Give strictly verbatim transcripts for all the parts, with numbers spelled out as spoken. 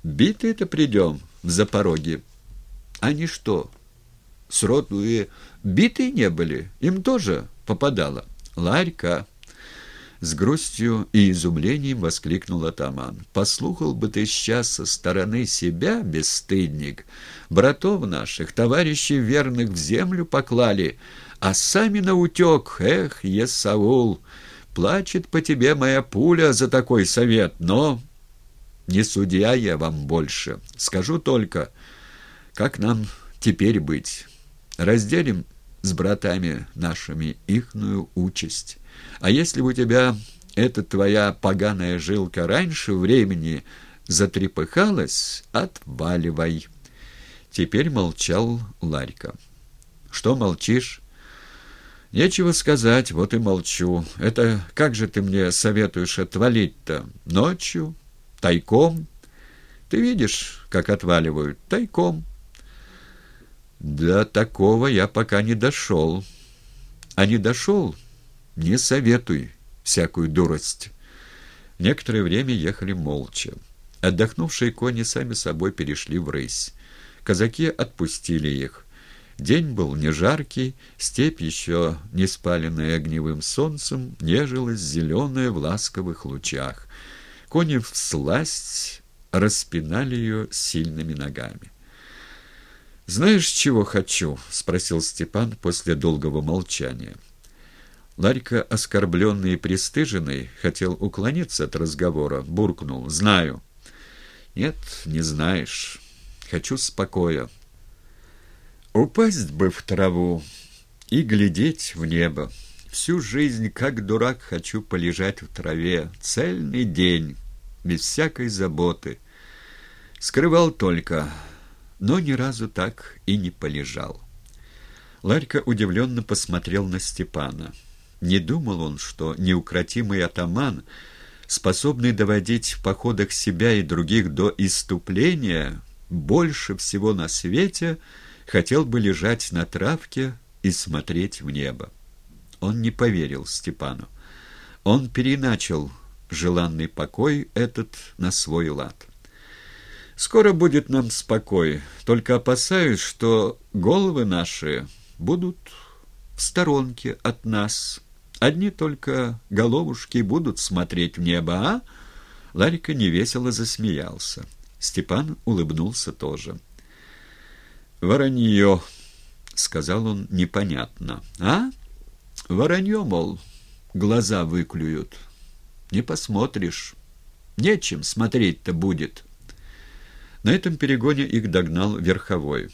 Битые-то придем в Запороге. Они что, сроду и битые не были? Им тоже попадало. Ларька! С грустью и изумлением воскликнул атаман. Послухал бы ты сейчас со стороны себя, бесстыдник, братов наших, товарищей верных в землю поклали, а сами наутек. Эх, Есаул, плачет по тебе моя пуля за такой совет, но не судья я вам больше. Скажу только, как нам теперь быть? Разделим с братами нашими ихную участь. А если у тебя эта твоя поганая жилка раньше времени затрепыхалась, отваливай. Теперь молчал Ларька. Что молчишь? Нечего сказать, вот и молчу. Это как же ты мне советуешь отвалить-то? Ночью? Тайком? Ты видишь, как отваливают? Тайком. До такого я пока не дошел. А не дошел? Не советуй всякую дурость. Некоторое время ехали молча. Отдохнувшие кони сами собой перешли в рысь. Казаки отпустили их. День был не жаркий, степь, еще не спаленная огневым солнцем, нежилась зеленая в ласковых лучах. Кони всласть распинали ее сильными ногами. «Знаешь, чего хочу?» — спросил Степан после долгого молчания. Ларька, оскорбленный и пристыженный, хотел уклониться от разговора, буркнул: «Знаю». «Нет, не знаешь. Хочу спокоя. Упасть бы в траву и глядеть в небо. Всю жизнь, как дурак, хочу полежать в траве, цельный день, без всякой заботы. Скрывал только, но ни разу так и не полежал». Ларька удивленно посмотрел на Степана. Не думал он, что неукротимый атаман, способный доводить в походах себя и других до исступления, больше всего на свете хотел бы лежать на травке и смотреть в небо. Он не поверил Степану. Он переиначил желанный покой этот на свой лад. «Скоро будет нам спокой, только опасаюсь, что головы наши будут в сторонке от нас. Одни только головушки будут смотреть в небо, а?» Ларька невесело засмеялся. Степан улыбнулся тоже. «Воронье», — сказал он непонятно. «А? Воронье, мол, глаза выклюют. Не посмотришь. Нечем смотреть-то будет». На этом перегоне их догнал верховой.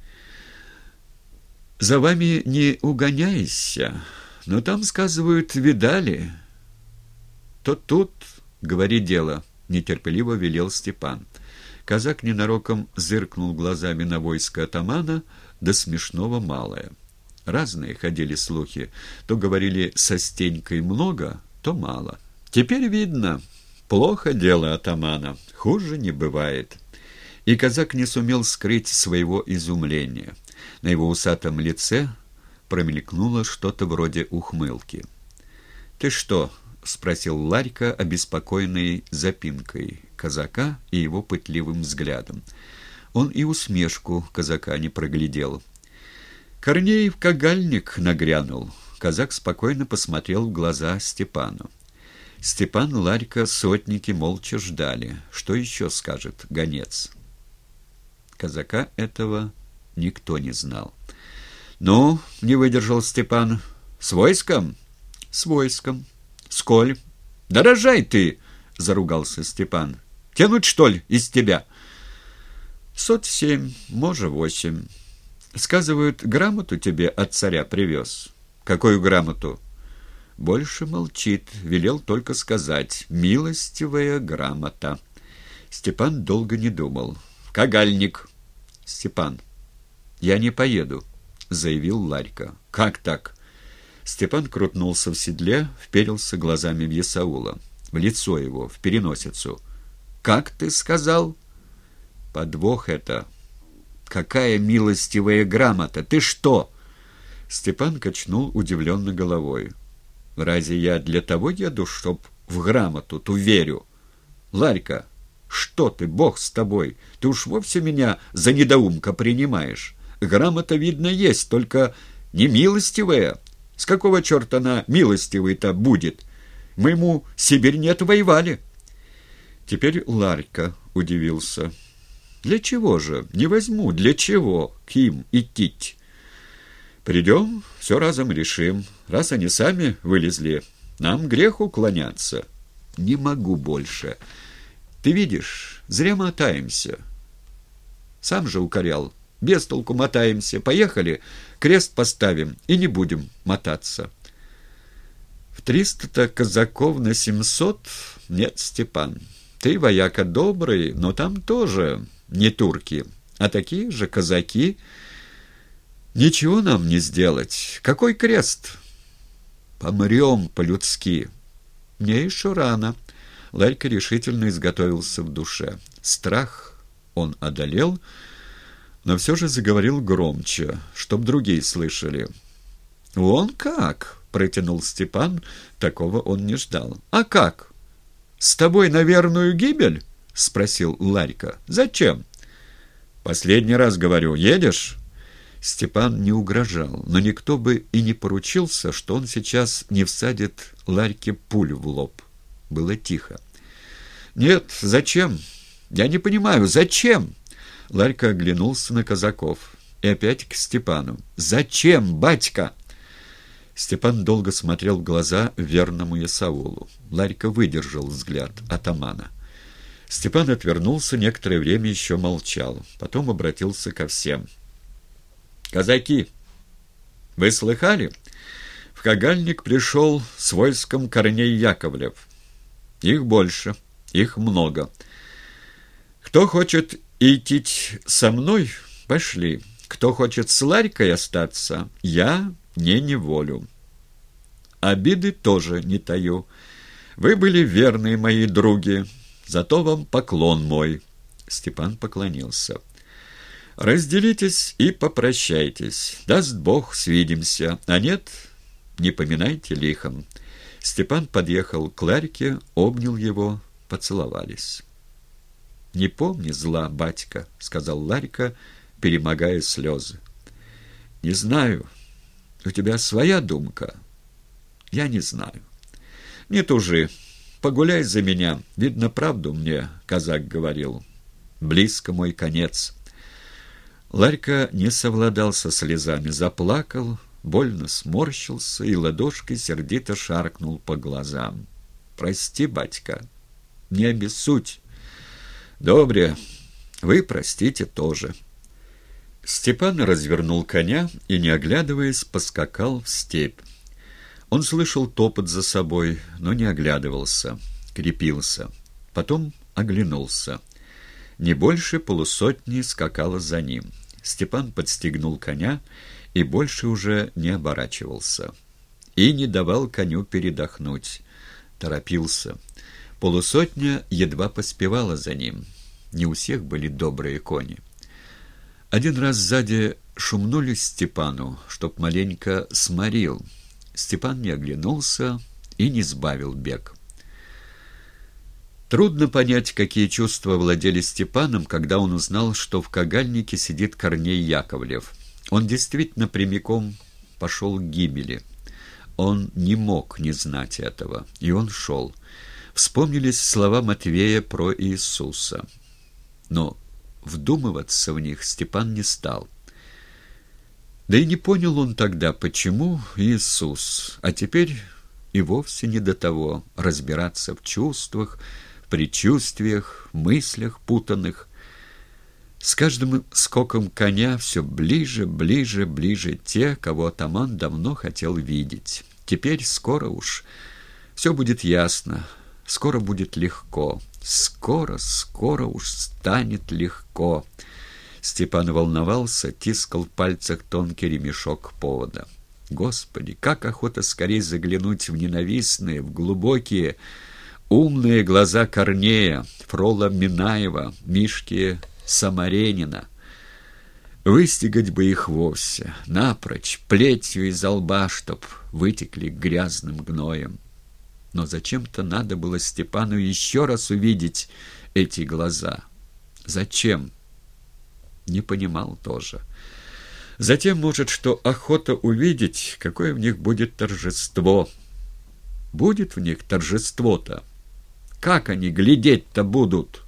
«За вами не угоняйся, но там, сказывают, видали. То тут, говори дело», — нетерпеливо велел Степан. Казак ненароком зыркнул глазами на войско атамана, до смешного малое. Разные ходили слухи. То говорили со Стенькой много, то мало. Теперь видно, плохо дело атамана, хуже не бывает. И казак не сумел скрыть своего изумления. На его усатом лице промелькнуло что-то вроде ухмылки. «Ты что?» — спросил Ларька, обеспокоенный запинкой казака и его пытливым взглядом. Он и усмешку казака не проглядел. «Корней в кагальник нагрянул». Казак спокойно посмотрел в глаза Степану. Степан, Ларька, сотники молча ждали. Что еще скажет гонец? Казака этого никто не знал. «Ну, — не выдержал Степан, — с войском?» «С войском. Сколь?» «Да рожай ты! — заругался Степан. — Тянуть, что ли, из тебя?» «Сот семь, може восемь. Сказывают, грамоту тебе от царя привез». «Какую грамоту?» Больше молчит, велел только сказать: «Милостивая грамота». Степан долго не думал. «В кагальник!» «Степан, я не поеду», — заявил Ларька. «Как так?» Степан крутнулся в седле, вперился глазами в Есаула, в лицо его, в переносицу. «Как ты сказал?» «Подвох это. Какая милостивая грамота? Ты что?» Степан качнул удивленно головой. «Разве я для того еду, чтоб в грамоту ту верю? Ларька, Что ты, Бог с тобой? Ты уж вовсе меня за недоумка принимаешь. Грамота, видно, есть, только не милостивая. С какого черта она милостивой-то будет? Мы ему Сибирь не отвоевали». Теперь Ларька удивился. «Для чего же? Не возьму. Для чего к им идти? Придем, все разом решим. Раз они сами вылезли, нам грех уклоняться. Не могу больше. Ты видишь, зря мотаемся. Сам же укорял. Без толку мотаемся. Поехали, крест поставим и не будем мотаться». «В триста-то казаков на семьсот? Нет, Степан. Ты вояка добрый, но там тоже не турки, а такие же казаки. Ничего нам не сделать. Какой крест? Помрем по-людски». «Мне еще рано». Ларька решительно изготовился в душе. Страх он одолел, но все же заговорил громче, чтоб другие слышали. «Вон как!» — протянул Степан, такого он не ждал. «А как? С тобой на верную гибель?» — спросил Ларька. «Зачем?» «Последний раз говорю, едешь?» Степан не угрожал, но никто бы и не поручился, что он сейчас не всадит Ларьке пулю в лоб. Было тихо. «Нет, зачем? Я не понимаю, зачем?» Ларька оглянулся на казаков и опять к Степану. «Зачем, батька?» Степан долго смотрел в глаза верному ясаулу. Ларька выдержал взгляд атамана. Степан отвернулся, некоторое время еще молчал. Потом обратился ко всем. «Казаки, вы слыхали? В Кагальник пришел с войском Корней Яковлев. Их больше, их много. Кто хочет идти со мной, пошли. Кто хочет с Ларькой остаться, я не неволю. Обиды тоже не таю. Вы были верные мои други, зато вам поклон мой». Степан поклонился. «Разделитесь и попрощайтесь. Даст Бог, свидимся. А нет, не поминайте лихом». Степан подъехал к Ларьке, обнял его, поцеловались. «Не помни зла, батька», — сказал Ларька, перемогая слезы. «Не знаю. У тебя своя думка. Я не знаю. Не тужи. Погуляй за меня. Видно, правду мне казак говорил. Близко мой конец». Ларька не совладал со слезами, заплакал, больно сморщился и ладошкой сердито шаркнул по глазам. «Прости, батька, не обессудь. Добре, вы простите тоже». Степан развернул коня и, не оглядываясь, поскакал в степь. Он слышал топот за собой, но не оглядывался, крепился. Потом оглянулся. Не больше полусотни скакало за ним. Степан подстегнул коня и больше уже не оборачивался. И не давал коню передохнуть. Торопился. Полусотня едва поспевала за ним. Не у всех были добрые кони. Один раз сзади шумнули Степану, чтоб маленько сморил. Степан не оглянулся и не сбавил бег. Трудно понять, какие чувства владели Степаном, когда он узнал, что в Кагальнике сидит Корней Яковлев. Он действительно прямиком пошел к гибели. Он не мог не знать этого, и он шел. Вспомнились слова Матвея про Иисуса. Но вдумываться в них Степан не стал. Да и не понял он тогда, почему Иисус, а теперь и вовсе не до того разбираться в чувствах, предчувствиях, мыслях путанных. С каждым скоком коня все ближе, ближе, ближе те, кого атаман давно хотел видеть. Теперь скоро уж все будет ясно, скоро будет легко, скоро, скоро уж станет легко. Степан волновался, тискал в пальцах тонкий ремешок повода. Господи, как охота скорее заглянуть в ненавистные, в глубокие, умные глаза Корнея, Фрола Минаева, Мишки Самаренина. Выстегать бы их вовсе, напрочь, плетью изо лба, чтоб вытекли грязным гноем. Но зачем-то надо было Степану еще раз увидеть эти глаза? Зачем? Не понимал тоже. Затем, может, что охота увидеть, какое в них будет торжество. Будет в них торжество-то. Как они глядеть-то будут?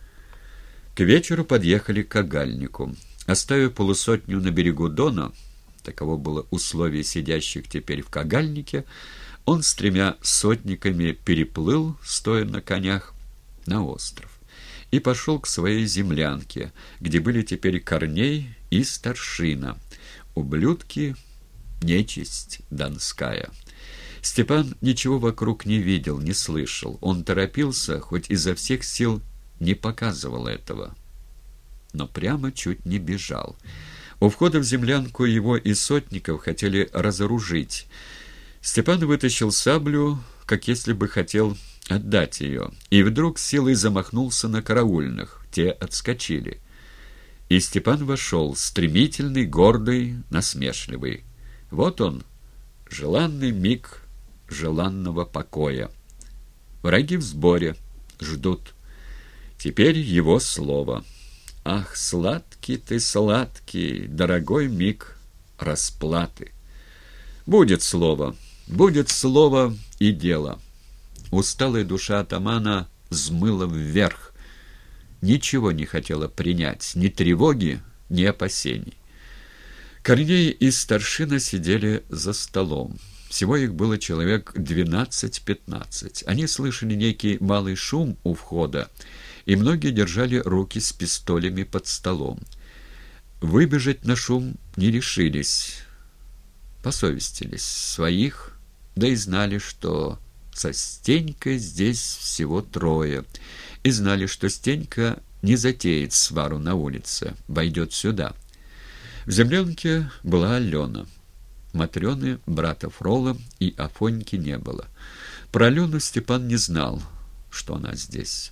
К вечеру подъехали к Кагальнику. Оставив полусотню на берегу Дона, таково было условие сидящих теперь в Кагальнике, он с тремя сотниками переплыл, стоя на конях, на остров и пошел к своей землянке, где были теперь Корней и старшина, ублюдки, нечисть донская. Степан ничего вокруг не видел, не слышал. Он торопился, хоть изо всех сил не показывал этого, но прямо чуть не бежал. У входа в землянку его и сотников хотели разоружить. Степан вытащил саблю, как если бы хотел отдать ее, и вдруг силой замахнулся на караульных. Те отскочили. И Степан вошел, стремительный, гордый, насмешливый. Вот он, желанный миг желанного покоя. Враги в сборе, ждут. Теперь его слово. Ах, сладкий ты, сладкий, дорогой миг расплаты. Будет слово, будет слово и дело. Усталая душа атамана взмыла вверх. Ничего не хотела принять, ни тревоги, ни опасений. Корней и старшина сидели за столом. Всего их было человек двенадцать-пятнадцать. Они слышали некий малый шум у входа, и многие держали руки с пистолями под столом. Выбежать на шум не решились, посовестились своих, да и знали, что со Стенькой здесь всего трое, и знали, что Стенька не затеет свару на улице, войдет сюда. В землянке была Алена. Матрёны, брата Фрола и Афоньки не было. Про Алену Степан не знал, что она здесь.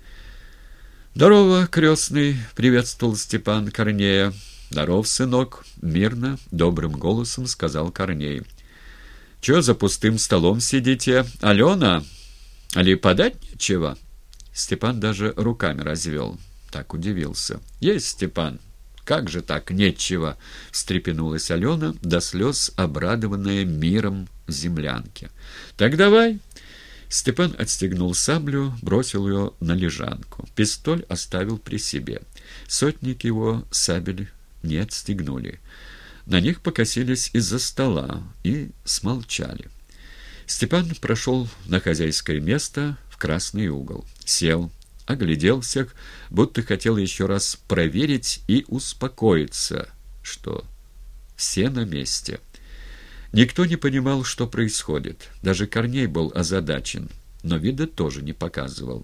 «Здорово, крестный!» — приветствовал Степан Корнея. «Здоров, сынок!» — мирно, добрым голосом сказал Корней. «Чё за пустым столом сидите? Алена? Али подать нечего?» Степан даже руками развел. Так удивился. «Есть, Степан! Как же так, нечего?» — встрепенулась Алена, до слез обрадованная миром в землянке. «Так давай!» Степан отстегнул саблю, бросил ее на лежанку. Пистоль оставил при себе. Сотник его сабель не отстегнули. На них покосились из-за стола и смолчали. Степан прошел на хозяйское место в красный угол. Сел, оглядел всех, будто хотел еще раз проверить и успокоиться, что все на месте. Никто не понимал, что происходит. Даже Корней был озадачен, но вида тоже не показывал.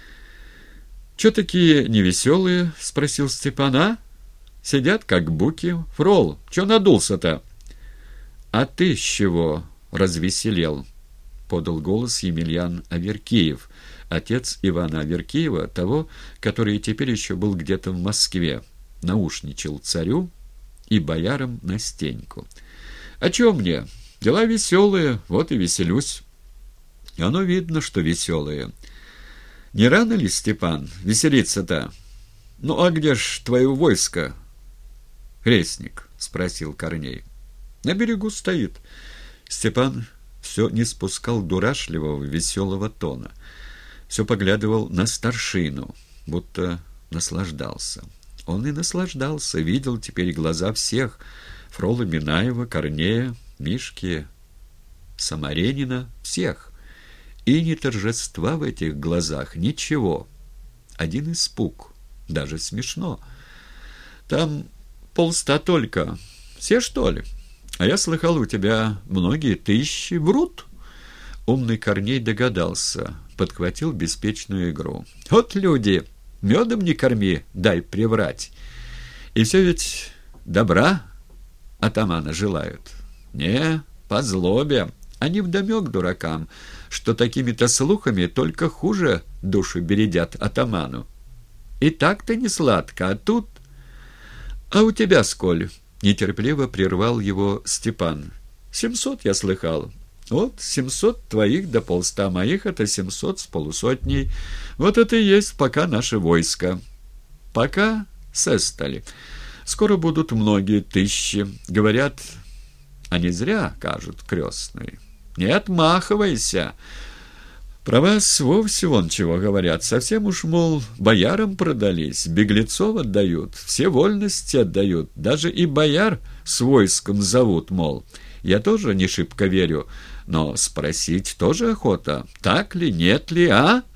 «Чё такие невеселые?» — спросил Степан. «А? Сидят, как буки. Фрол, чё надулся-то?» «А ты с чего развеселел?» — подал голос Емельян Аверкиев, отец Ивана Аверкиева, того, который теперь еще был где-то в Москве, наушничал царю и боярам на Стеньку. «А чё мне? Дела веселые, вот и веселюсь». «Оно видно, что веселые. Не рано ли, Степан, веселиться-то? Ну, а где ж твое войско?» «Крестник?» — спросил Корней. «На берегу стоит». Степан все не спускал дурашливого, веселого тона. Все поглядывал на старшину, будто наслаждался. Он и наслаждался, видел теперь глаза всех — Фрола Минаева, Корнея, Мишки, Самаренина, всех. И ни торжества в этих глазах, ничего. Один испуг, даже смешно. «Там полста только. Все, что ли? А я слыхал, у тебя многие тысячи врут». Умный Корней догадался, подхватил беспечную игру. «Вот люди, медом не корми, дай приврать. И все ведь добра атамана желают. Не, по злобе. Они вдомек дуракам, что такими-то слухами только хуже душу бередят атаману. И так-то не сладко, а тут... А у тебя сколь?» Нетерпеливо прервал его Степан. «Семьсот, я слыхал. Вот семьсот твоих до полста моих — это семьсот с полусотней. Вот это и есть пока наше войско. Пока сестали. Скоро будут многие тысячи. Говорят, а не зря, кажут крестные. Не отмахивайся. Про вас вовсе вон чего говорят. Совсем уж, мол, боярам продались, беглецов отдают, все вольности отдают. Даже и бояр с войском зовут, мол. Я тоже не шибко верю, но спросить тоже охота. Так ли, нет ли, а?